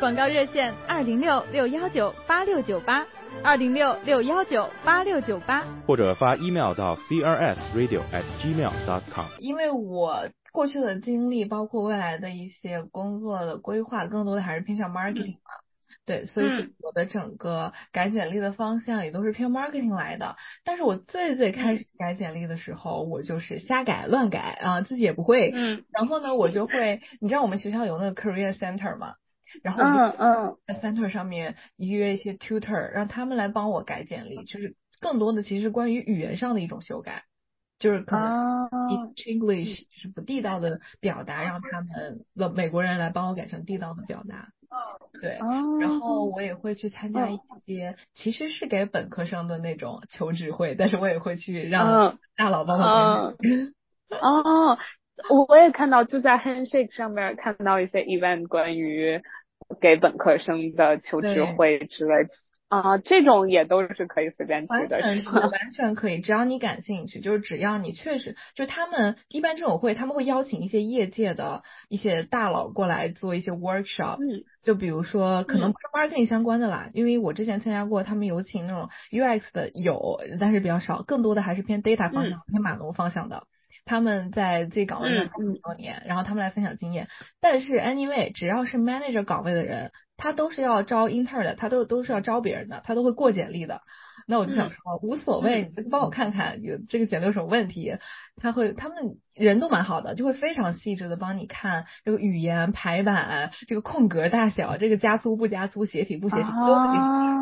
广告热线二零六六幺九八六九八，二零六六幺九八六九八， 或者发 email 到 c r s radio at gmail dot com。 因为我过去的经历，包括未来的一些工作的规划，更多的还是偏向 marketing 嘛。嗯对，所以说我的整个改简历的方向也都是偏 marketing 来的。但是我最最开始改简历的时候，我就是瞎改乱改啊，自己也不会。 嗯。 然后呢，我就会，你知道我们学校有那个 career center 吗？然后我嗯嗯， 在 center 上面约一些 tutor，让他们来帮我改简历，就是更多的其实是关于语言上的一种修改。就是可能 English 就是不地道的表达，让他们的美国人来帮我改成地道的表达。对，然后我也会去参加一些其实是给本科生的那种求职会，但是我也会去让大佬帮我改。 哦，我也看到，就在 Handshake 上面看到一些 event 关于给本科生的求职会之类的。啊、呃，这种也都是可以随便去的， 完全是完全可以，只要你感兴趣，就是只要你确实，就他们一般这种会，他们会邀请一些业界的一些大佬过来做一些 workshop， 嗯， 就比如说可能不是 marketing 相关的啦，嗯、因为我之前参加过，他们有请那种 U X 的有，但是比较少，更多的还是偏 data 方向、嗯、偏码农方向的。他们在自己岗位上干很多年、嗯，然后他们来分享经验。但是 anyway， 只要是 manager 岗位的人，他都是要招 intern 的，他都都是要招别人的，他都会过简历的。那我就想说，嗯、无所谓，你这个帮我看看有这个简历有什么问题。他会，他们人都蛮好的，就会非常细致的帮你看这个语言排版，这个空格大小，这个加粗不加粗，斜体不斜体都会。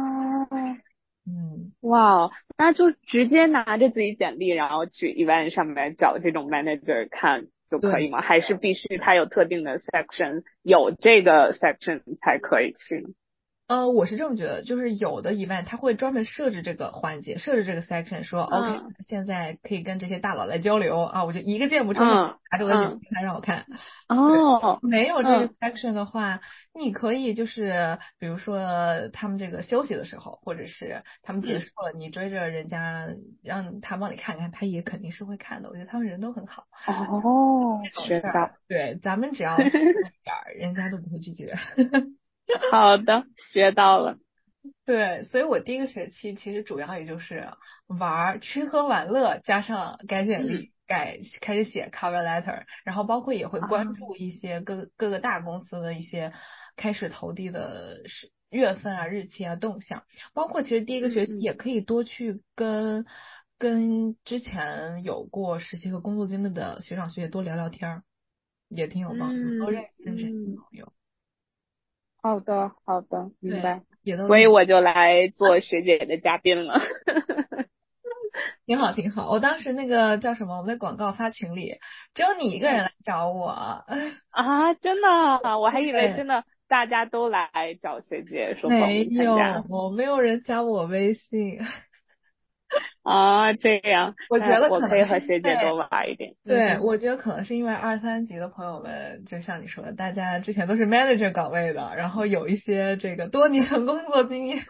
嗯， 哇，那就直接拿着自己简历，然后去 event 上面找这种 manager 看就可以吗？还是必须他有特定的 section， 有这个 section 才可以去？ 呃，我是这么觉得，就是有的 event 他会专门设置这个环节，设置这个 section， 说、嗯、OK， 现在可以跟这些大佬来交流啊，我就一个箭步冲拿着我的简历看让我看。 哦， 没有这个 section 的话、嗯，你可以就是比如说他们这个休息的时候，或者是他们结束了，嗯、你追着人家让他帮你看看，他也肯定是会看的。我觉得他们人都很好。 哦，学到。 对，咱们只要点儿，人家都不会拒绝。 好的，学到了。 对，所以我第一个学期其实主要也就是玩吃喝玩乐，加上改简历、嗯、改开始写 cover letter， 然后包括也会关注一些各、啊、各个大公司的一些开始投递的月份啊、日期啊、动向，包括其实第一个学期也可以多去跟、嗯、跟之前有过实习和工作经历的学长学姐多聊聊天，也挺有帮助，嗯、多认识认识朋友。 好的，好的，明白。 所以我就来做学姐的嘉宾了。 挺好，挺好。我当时那个叫什么，我们的广告发群里，只有你一个人来找我。 啊，真的？我还以为真的大家都来找学姐说报名参加。 没有，没有人加我微信。 啊，这样。 我觉得我可以和学姐多玩一点。 对，嗯、我觉得可能是因为二三级的朋友们，就像你说的，大家之前都是 manager 岗位的，然后有一些这个多年工作经验。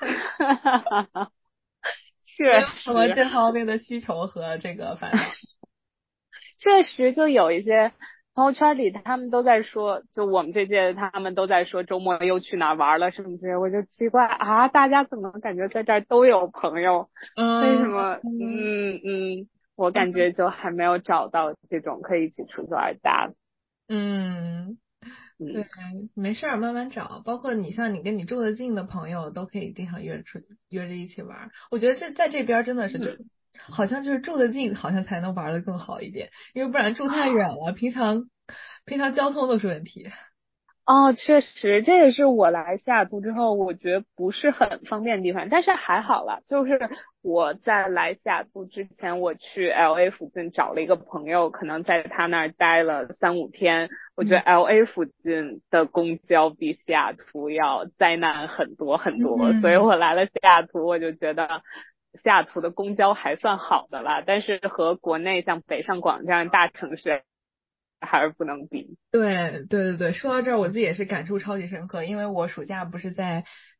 确实， 什么这方面的需求和这个烦恼。 确实，就有一些朋友圈里他们都在说，就我们这届他们都在说周末又去哪玩了什么之类，我就奇怪啊，大家怎么感觉在这儿都有朋友？嗯、为什么？嗯嗯，我感觉就还没有找到这种可以一起出去玩的。 嗯。对，没事儿，慢慢找。包括你像你跟你住得近的朋友，都可以经常约出约着一起玩。我觉得这在这边真的是，就、嗯、好像就是住得近，好像才能玩得更好一点，因为不然住太远了，平常平常交通都是问题。 哦，确实，这也是我来西雅图之后，我觉得不是很方便的地方，但是还好啦。就是我在来西雅图之前，我去 L A 附近找了一个朋友，可能在他那儿待了三五天。我觉得 L A 附近的公交比西雅图要灾难很多很多，嗯、所以我来了西雅图，我就觉得西雅图的公交还算好的啦，但是和国内像北上广这样大城市还是不能比。 对对对对，说到这儿，我自己也是感触超级深刻，因为我暑假不是在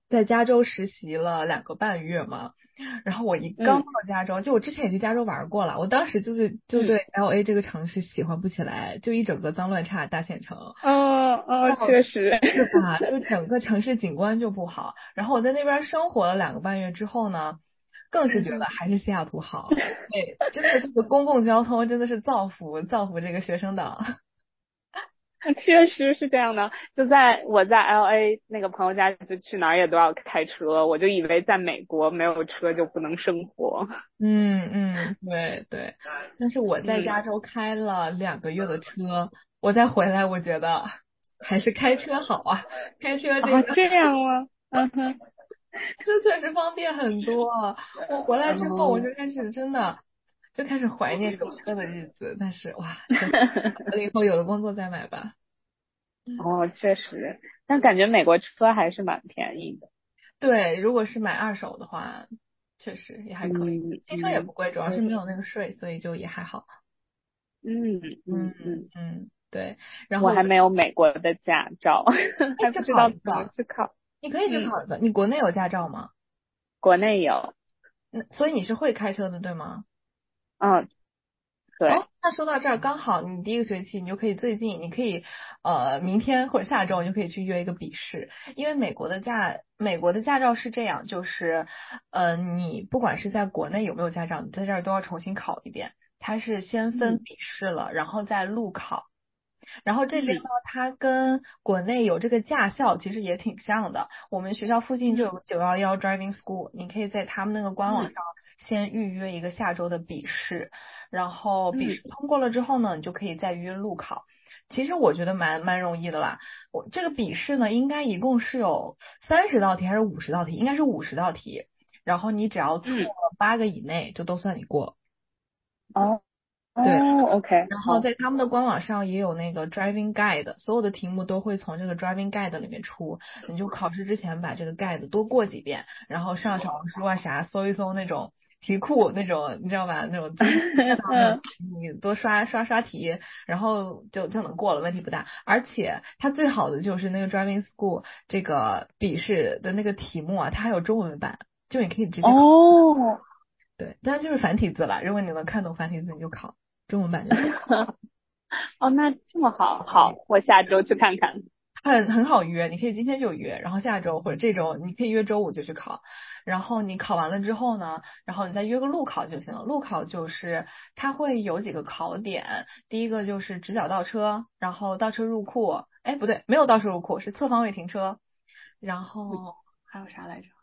在加州实习了两个半月嘛，然后我一刚到加州，就我之前也去加州玩过了，我当时就是就对 L A 这个城市喜欢不起来，就一整个脏乱差大县城。 嗯嗯，确实是吧？就整个城市景观就不好。然后我在那边生活了两个半月之后呢，更是觉得还是西雅图好。对，真的这个公共交通真的是造福造福这个学生党。 确实是这样的，就在我在 L A 那个朋友家，就去哪儿也都要开车，我就以为在美国没有车就不能生活。 嗯嗯，对对。但是我在加州开了两个月的车，我再回来，我觉得还是开车好啊，开车这个。 啊，这样吗？嗯哼， 这确实方便很多。我回来之后，我就开始真的就开始怀念有车的日子。但是哇，真的等以后有了工作再买吧。 哦，确实，但感觉美国车还是蛮便宜的。 对，如果是买二手的话，确实也还可以。 嗯新车也嗯， 不贵，主要是没有那个税，所以就也还好。 嗯嗯嗯嗯， 嗯，对。然后我我还没有美国的驾照， 可以去还不知道怎么考一个， 去考。 你可以去嗯， 考一个。你国内有驾照吗？ 国内有。 那所以你是会开车的，对吗？ 嗯，对。 哦，那说到这儿，刚好你第一个学期你就可以最近，你可以呃明天或者下周你就可以去约一个笔试，因为美国的驾美国的驾照是这样，就是呃你不管是在国内有没有驾照，你在这儿都要重新考一遍，它是先分嗯笔试了，然后再路考。然后这边呢， 嗯它跟国内有这个驾校其实也挺像的。我们学校附近就有个九幺幺 Driving School，你可以在他们那个官网嗯上先预约一个下周的笔试，然后笔嗯试通过了之后呢，你就可以再约路考。其实我觉得蛮蛮容易的啦。我这个笔试呢，应该一共是有三十道题还是五十道题？应该是五十道题。然后你只要错嗯， 了八个以内，就都算你过。 哦对。 哦，OK， 然后好。 在他们的官网上也有那个 driving guide，所有的题目都会从这个 driving guide 里面出。你就考试之前把这个 guide 多过几遍，然后上小红书啊啥搜一搜那种题库那种，你知道吧？那种经常看到那种，你多刷刷刷题，然后就就能过了，问题不大。而且它最好的就是那个 driving school 这个笔试的那个题目啊，它还有中文版，就你可以直接考。 哦， 对，但就是繁体字了，如果你能看懂繁体字，你就考中文版就行。 哦，那这么好，好，我下周去看看。 很很好约，你可以今天就约，然后下周或者这周你可以约周五就去考，然后你考完了之后呢，然后你再约个路考就行了。路考就是它会有几个考点，第一个就是直角倒车，然后倒车入库，哎不对，没有倒车入库，是侧方位停车，然后还有啥来着？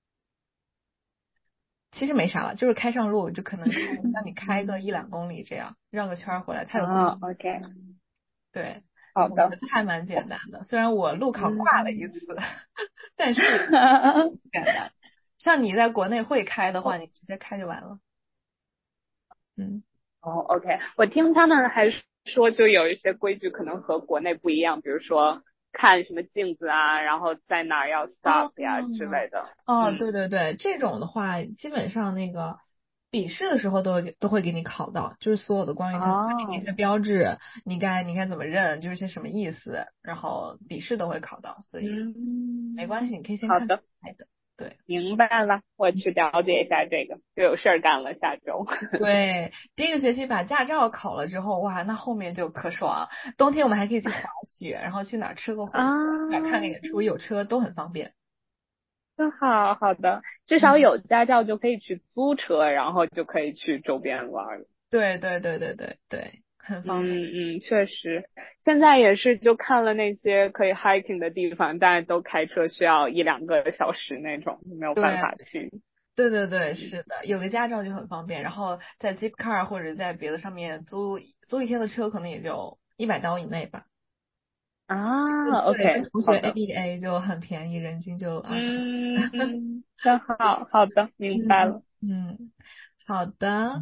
其实没啥了，就是开上路就可能开让你开个一两公里这样，绕个圈儿回来，它有公啊里。 ，OK， 对。我觉好的。 得还蛮简单的，虽然我路考挂了一嗯， 次，但是简单。像你在国内会开的话，你直接开就完了。嗯。 哦，OK，我听他们还说，就有一些规矩可能和国内不一样，比如说看什么镜子啊，然后在哪儿要 stop 呀之哦类的。 哦， 嗯对对对，这种的话，基本上那个笔试的时候都会给都会给你考到，就是所有的关于它的那些哦， 标志，你该你该怎么认，就是些什么意思，然后笔试都会考到，所以没嗯， 关系，你可以先看好的， 来的。对。 明白了，我去了解一下这个，就有事儿干了下周。 对，第一个学期把驾照考了之后，哇，那后面就可爽。冬天我们还可以去滑雪，然后去哪儿吃个火锅，去哪儿看个啊， 演出，有车都很方便。 那好好的，至少嗯， 有驾照就可以去租车，然后就可以去周边玩了。 对对对对对对，很方便。 嗯嗯，确实，现在也是就看了那些可以 hiking 的地方，但是都开车需要一两个小时那种，没有办对法去。 对对对，是的，有个驾照就很方便。然后在 Zipcar 或者在别的上面租租一天的车，可能也就一百刀以内吧。 啊对，跟 ，OK， 同学好的， A B A 就很便宜，人均就二十块。 嗯，真好，好的，明白嗯了。 嗯，好的。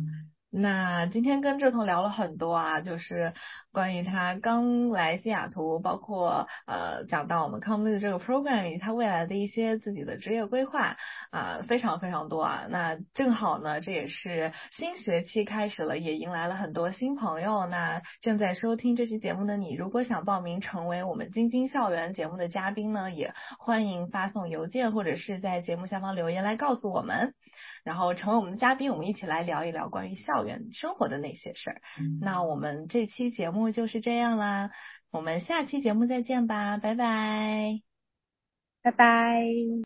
那今天跟志彤聊了很多啊，就是关于他刚来西雅图，包括呃讲到我们 Come Lead 这个 program 以及他未来的一些自己的职业规划啊、呃，非常非常多啊。那正好呢，这也是新学期开始了，也迎来了很多新朋友。那正在收听这期节目的你，如果想报名成为我们晶晶校园节目的嘉宾呢，也欢迎发送邮件或者是在节目下方留言来告诉我们。然后成为我们的嘉宾，我们一起来聊一聊关于校园生活的那些事儿。那我们这期节目就是这样啦，我们下期节目再见吧，拜拜， 拜拜。